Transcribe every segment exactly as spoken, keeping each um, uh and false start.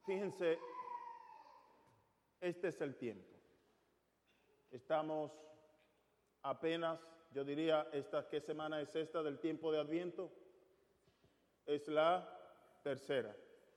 Fíjense, este es el tiempo. Estamos apenas, yo diría, esta, ¿qué semana es esta del tiempo de Adviento? Es la tercera.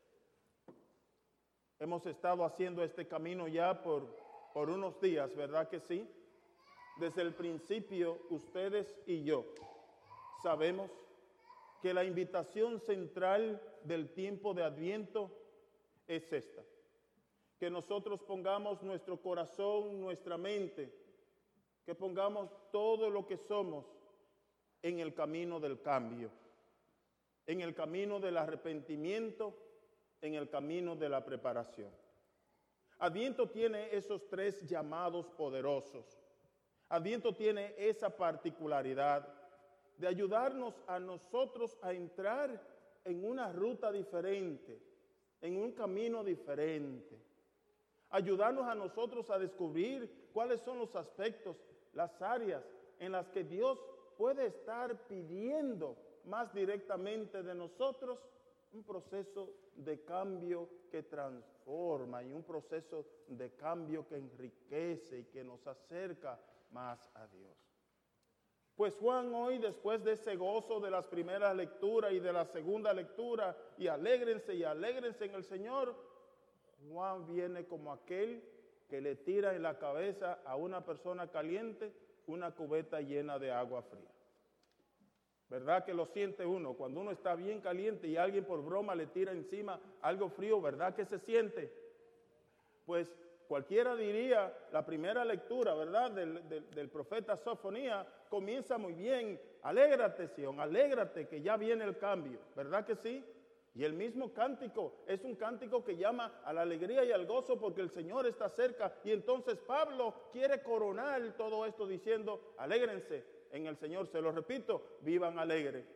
Hemos estado haciendo este camino ya por, por unos días, ¿verdad que sí? Desde el principio, ustedes y yo sabemos que la invitación central del tiempo de Adviento es esta: que nosotros pongamos nuestro corazón, nuestra mente, que pongamos todo lo que somos en el camino del cambio, en el camino del arrepentimiento, en el camino de la preparación. Adviento tiene esos tres llamados poderosos. Adviento tiene esa particularidad de ayudarnos a nosotros a entrar en una ruta diferente, en un camino diferente. Ayudarnos a nosotros a descubrir cuáles son los aspectos, las áreas en las que Dios puede estar pidiendo más directamente de nosotros un proceso de cambio que transforma y un proceso de cambio que enriquece y que nos acerca más a Dios. Pues Juan hoy, después de ese gozo de las primeras lecturas y de la segunda lectura, y alégrense y alégrense en el Señor, Juan viene como aquel que le tira en la cabeza a una persona caliente una cubeta llena de agua fría. ¿Verdad que lo siente uno? Cuando uno está bien caliente y alguien por broma le tira encima algo frío, ¿verdad que se siente? Pues cualquiera diría, la primera lectura, ¿verdad?, del, del, del profeta Sofonías comienza muy bien. Alégrate, Sión, alégrate que ya viene el cambio, ¿verdad que sí? Y el mismo cántico es un cántico que llama a la alegría y al gozo porque el Señor está cerca. Y entonces Pablo quiere coronar todo esto diciendo, alégrense en el Señor, se lo repito, vivan alegre.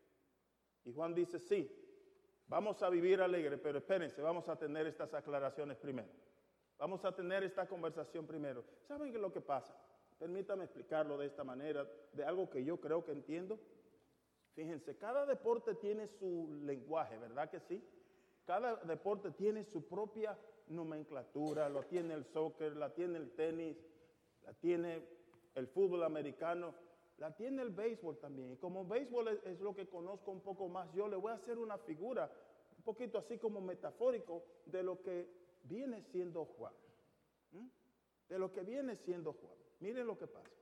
Y Juan dice, sí, vamos a vivir alegre, pero espérense, vamos a tener estas aclaraciones primero. Vamos a tener esta conversación primero. ¿Saben qué es lo que pasa? Permítame explicarlo de esta manera, de algo que yo creo que entiendo. Fíjense, cada deporte tiene su lenguaje, ¿verdad que sí? Cada deporte tiene su propia nomenclatura, lo tiene el soccer, la tiene el tenis, la tiene el fútbol americano, la tiene el béisbol también. Y como béisbol es, es lo que conozco un poco más, yo le voy a hacer una figura, un poquito así como metafórico, de lo que viene siendo Juan. ¿Mm? De lo que viene siendo Juan. Miren lo que pasa.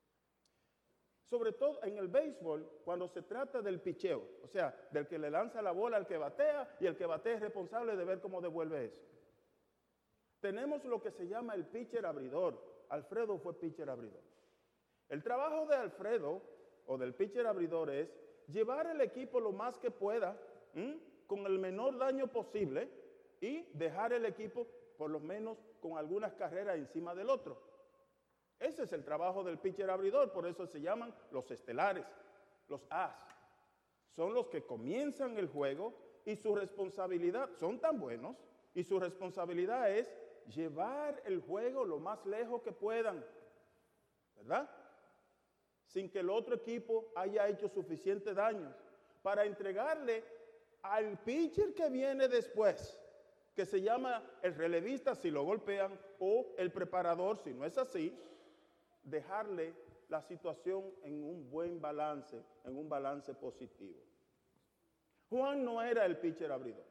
Sobre todo en el béisbol, cuando se trata del picheo, o sea, del que le lanza la bola al que batea y el que batea es responsable de ver cómo devuelve eso. Tenemos lo que se llama el pitcher abridor. Alfredo fue pitcher abridor. El trabajo de Alfredo o del pitcher abridor es llevar el equipo lo más que pueda, ¿m? con el menor daño posible y dejar el equipo por lo menos con algunas carreras encima del otro. Ese es el trabajo del pitcher abridor, por eso se llaman los estelares, los as. Son los que comienzan el juego y su responsabilidad, son tan buenos, y su responsabilidad es llevar el juego lo más lejos que puedan, ¿verdad? Sin que el otro equipo haya hecho suficiente daño para entregarle al pitcher que viene después, que se llama el relevista si lo golpean, o el preparador si no es así, dejarle la situación en un buen balance, en un balance positivo. Juan no era el pitcher abridor.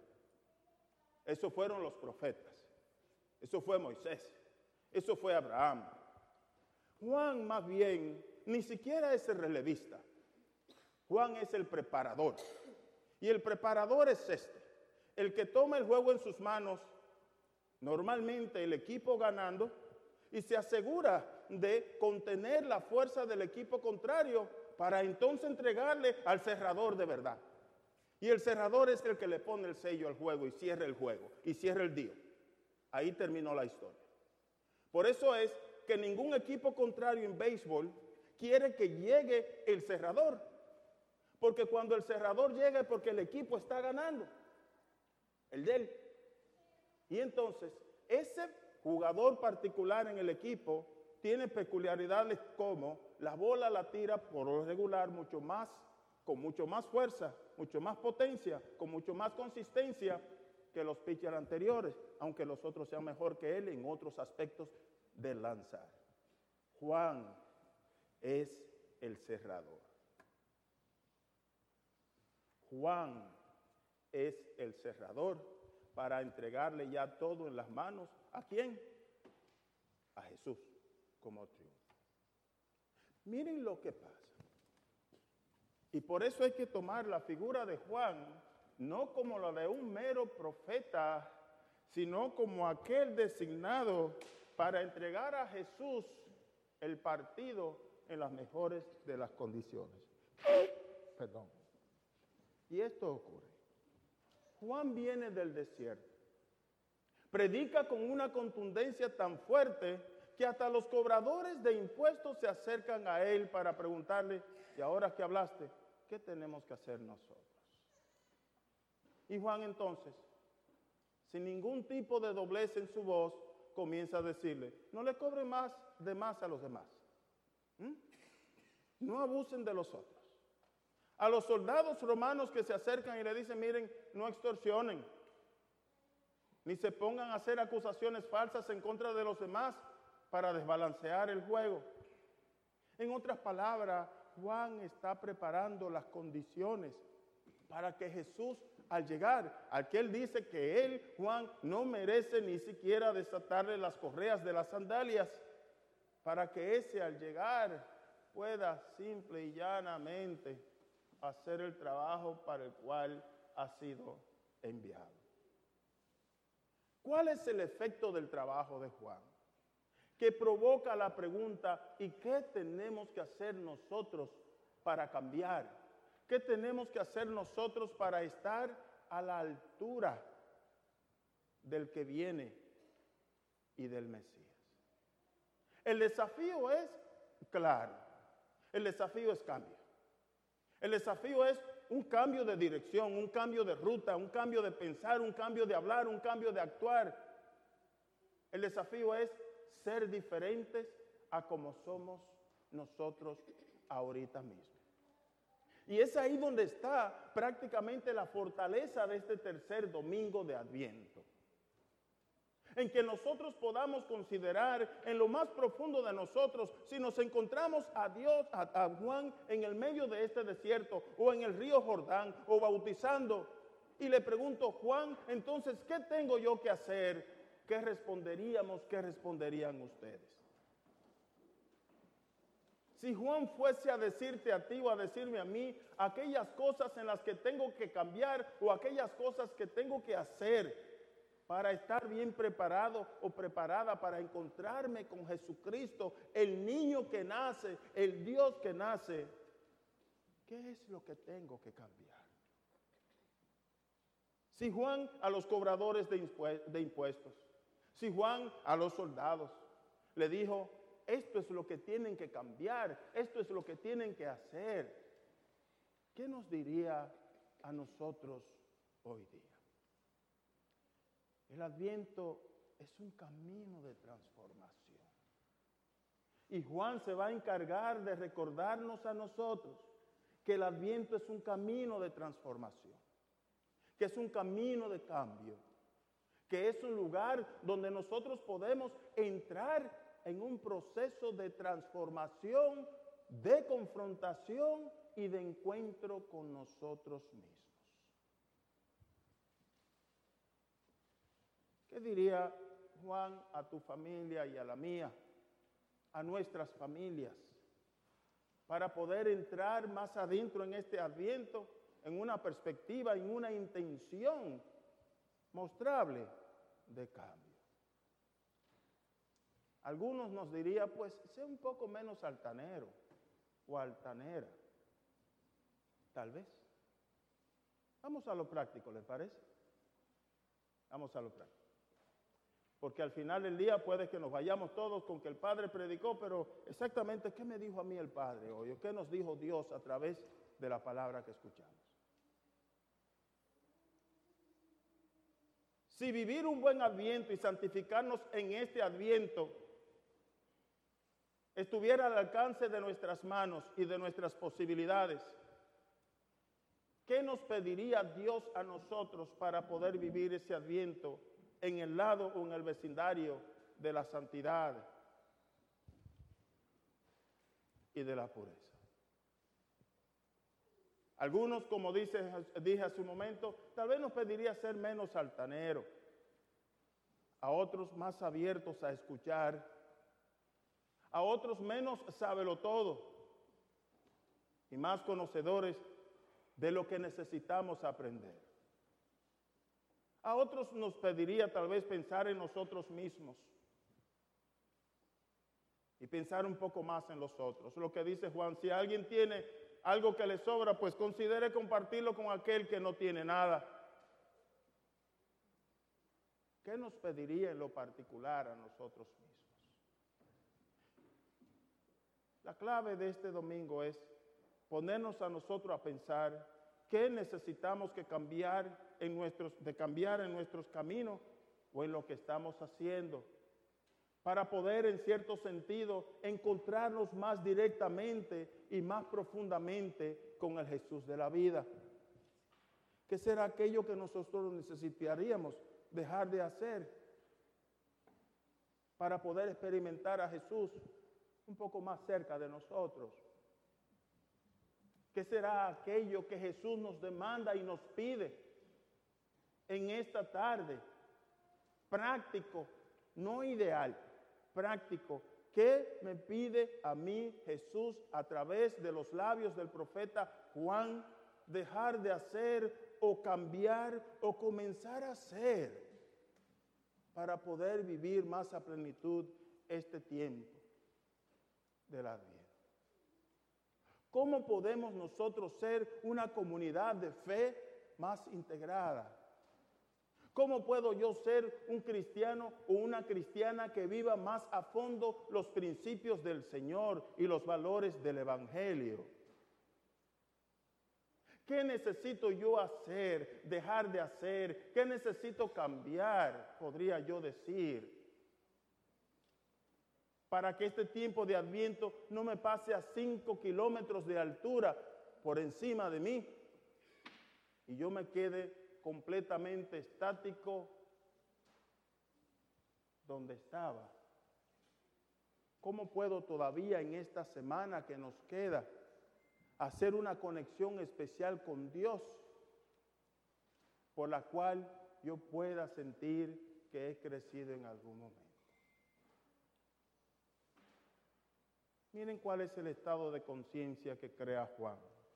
Eso fueron los profetas. Eso fue Moisés. Eso fue Abraham. Juan más bien ni siquiera es el relevista. Juan es el preparador. Y el preparador es este, el que toma el juego en sus manos, normalmente el equipo ganando, y se asegura de contener la fuerza del equipo contrario para entonces entregarle al cerrador de verdad. Y el cerrador es el que le pone el sello al juego y cierra el juego y cierra el deal. Ahí terminó la historia. Por eso es que ningún equipo contrario en béisbol quiere que llegue el cerrador. Porque cuando el cerrador llega es porque el equipo está ganando. El de él. Y entonces, ese jugador particular en el equipo tiene peculiaridades como la bola la tira por lo regular mucho más, con mucho más fuerza, mucho más potencia, con mucho más consistencia que los pitchers anteriores, aunque los otros sean mejor que él en otros aspectos de lanzar. Juan es el cerrador. Juan es el cerrador para entregarle ya todo en las manos. ¿A quién? A Jesús como triunfo. Miren lo que pasa. Y por eso hay que tomar la figura de Juan no como la de un mero profeta, sino como aquel designado para entregar a Jesús el partido en las mejores de las condiciones. Perdón. Y esto ocurre. Juan viene del desierto. Predica con una contundencia tan fuerte que hasta los cobradores de impuestos se acercan a él para preguntarle, y ahora que hablaste, ¿qué tenemos que hacer nosotros? Y Juan entonces, sin ningún tipo de doblez en su voz, comienza a decirle, no le cobren más de más a los demás. ¿Mm? No abusen de los otros. A los soldados romanos que se acercan y le dicen, miren, no extorsionen, ni se pongan a hacer acusaciones falsas en contra de los demás para desbalancear el juego. En otras palabras, Juan está preparando las condiciones para que Jesús, al llegar, al que él dice que él, Juan, no merece ni siquiera desatarle las correas de las sandalias, para que ese al llegar pueda simple y llanamente hacer el trabajo para el cual ha sido enviado. ¿Cuál es el efecto del trabajo de Juan? Que provoca la pregunta, ¿y qué tenemos que hacer nosotros para cambiar? ¿Qué tenemos que hacer nosotros para estar a la altura del que viene y del Mesías? El desafío es claro. El desafío es cambio. El desafío es un cambio de dirección, un cambio de ruta, un cambio de pensar, un cambio de hablar, un cambio de actuar. El desafío es ser diferentes a como somos nosotros ahorita mismo. Y es ahí donde está prácticamente la fortaleza de este tercer domingo de Adviento. En que nosotros podamos considerar en lo más profundo de nosotros, si nos encontramos a Dios, a, a Juan en el medio de este desierto o en el río Jordán o bautizando, y le pregunto, Juan, entonces, ¿qué tengo yo que hacer? ¿Qué responderíamos? ¿Qué responderían ustedes? Si Juan fuese a decirte a ti o a decirme a mí aquellas cosas en las que tengo que cambiar o aquellas cosas que tengo que hacer para estar bien preparado o preparada para encontrarme con Jesucristo, el niño que nace, el Dios que nace, ¿qué es lo que tengo que cambiar? Si Juan a los cobradores de impuestos, si Juan a los soldados le dijo, esto es lo que tienen que cambiar, esto es lo que tienen que hacer, ¿qué nos diría a nosotros hoy día? El Adviento es un camino de transformación. Y Juan se va a encargar de recordarnos a nosotros que el Adviento es un camino de transformación, que es un camino de cambio, que es un lugar donde nosotros podemos entrar en un proceso de transformación, de confrontación y de encuentro con nosotros mismos. ¿Qué diría Juan a tu familia y a la mía, a nuestras familias, para poder entrar más adentro en este Adviento, en una perspectiva, en una intención mostrable de cambio? Algunos nos diría, pues, sé un poco menos altanero o altanera. Tal vez. Vamos a lo práctico, ¿les parece? Vamos a lo práctico. Porque al final del día puede que nos vayamos todos con que el Padre predicó, pero exactamente, ¿qué me dijo a mí el Padre hoy? ¿O qué nos dijo Dios a través de la palabra que escuchamos? Si vivir un buen Adviento y santificarnos en este Adviento estuviera al alcance de nuestras manos y de nuestras posibilidades, ¿qué nos pediría Dios a nosotros para poder vivir ese Adviento en el lado o en el vecindario de la santidad y de la pureza? Algunos, como dice, dije hace un momento, tal vez nos pediría ser menos altaneros, a otros más abiertos a escuchar, a otros menos sábelotodo y más conocedores de lo que necesitamos aprender. A otros nos pediría tal vez pensar en nosotros mismos y pensar un poco más en los otros. Lo que dice Juan, si alguien tiene algo que le sobra, pues considere compartirlo con aquel que no tiene nada. ¿Qué nos pediría en lo particular a nosotros mismos? La clave de este domingo es ponernos a nosotros a pensar qué necesitamos que cambiar en nuestros, de cambiar en nuestros caminos o en lo que estamos haciendo, para poder en cierto sentido encontrarnos más directamente y más profundamente con el Jesús de la vida. ¿Qué será aquello que nosotros necesitaríamos dejar de hacer para poder experimentar a Jesús un poco más cerca de nosotros? ¿Qué será aquello que Jesús nos demanda y nos pide en esta tarde? Práctico, no ideal, práctico. ¿Qué me pide a mí Jesús a través de los labios del profeta Juan dejar de hacer o cambiar o comenzar a hacer para poder vivir más a plenitud este tiempo de la vida? ¿Cómo podemos nosotros ser una comunidad de fe más integrada? ¿Cómo puedo yo ser un cristiano o una cristiana que viva más a fondo los principios del Señor y los valores del Evangelio? ¿Qué necesito yo hacer, dejar de hacer? ¿Qué necesito cambiar, podría yo decir, para que este tiempo de Adviento no me pase a cinco kilómetros de altura por encima de mí y yo me quede completamente estático donde estaba? ¿Cómo puedo todavía en esta semana que nos queda hacer una conexión especial con Dios por la cual yo pueda sentir que he crecido en algún momento? Miren cuál es el estado de conciencia que crea Juan.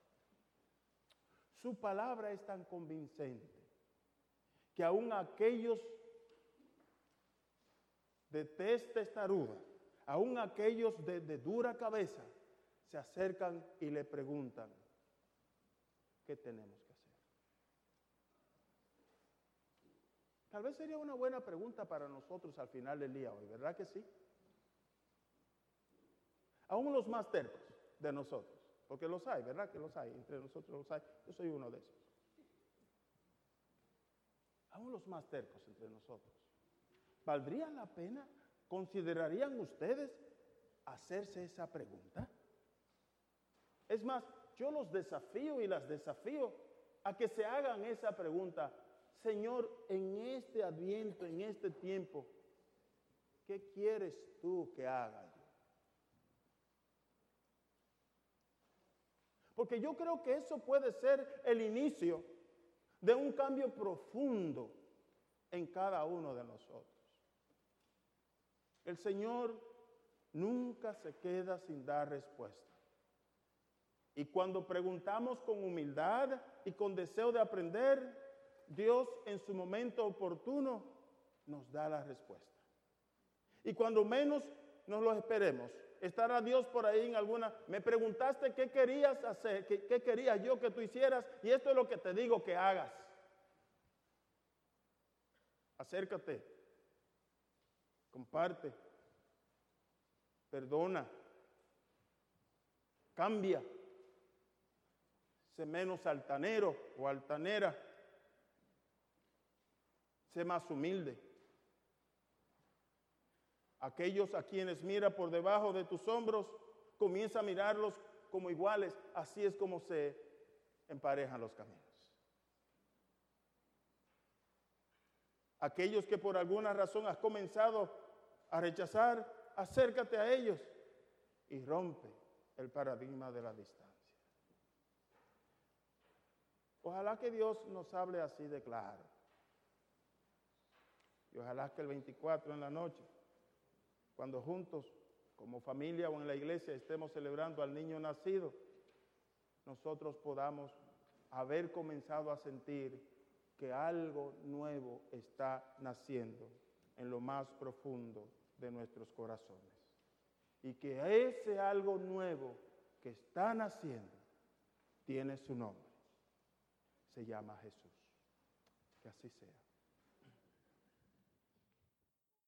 Su palabra es tan convincente que aún aquellos de tez testaruda, aún aquellos de, de dura cabeza, se acercan y le preguntan, ¿qué tenemos que hacer? Tal vez sería una buena pregunta para nosotros al final del día hoy, ¿verdad que sí? Aún los más tercos de nosotros, porque los hay, ¿verdad que los hay? Entre nosotros los hay, yo soy uno de esos. Aún los más tercos entre nosotros. ¿Valdría la pena? ¿Considerarían ustedes hacerse esa pregunta? Es más, yo los desafío y las desafío a que se hagan esa pregunta. Señor, en este Adviento, en este tiempo, ¿qué quieres tú que haga yo? Porque yo creo que eso puede ser el inicio de un cambio profundo en cada uno de nosotros. El Señor nunca se queda sin dar respuesta. Y cuando preguntamos con humildad y con deseo de aprender, Dios en su momento oportuno nos da la respuesta. Y cuando menos nos lo esperemos, estará Dios por ahí en alguna, me preguntaste qué querías hacer, qué, qué quería yo que tú hicieras, y esto es lo que te digo que hagas. Acércate, comparte, perdona, cambia, sé menos altanero o altanera, sé más humilde. Aquellos a quienes mira por debajo de tus hombros, comienza a mirarlos como iguales. Así es como se emparejan los caminos. Aquellos que por alguna razón has comenzado a rechazar, acércate a ellos y rompe el paradigma de la distancia. Ojalá que Dios nos hable así de claro. Y ojalá que el veinticuatro en la noche, cuando juntos, como familia o en la iglesia, estemos celebrando al niño nacido, nosotros podamos haber comenzado a sentir que algo nuevo está naciendo en lo más profundo de nuestros corazones. Y que ese algo nuevo que está naciendo tiene su nombre. Se llama Jesús. Que así sea.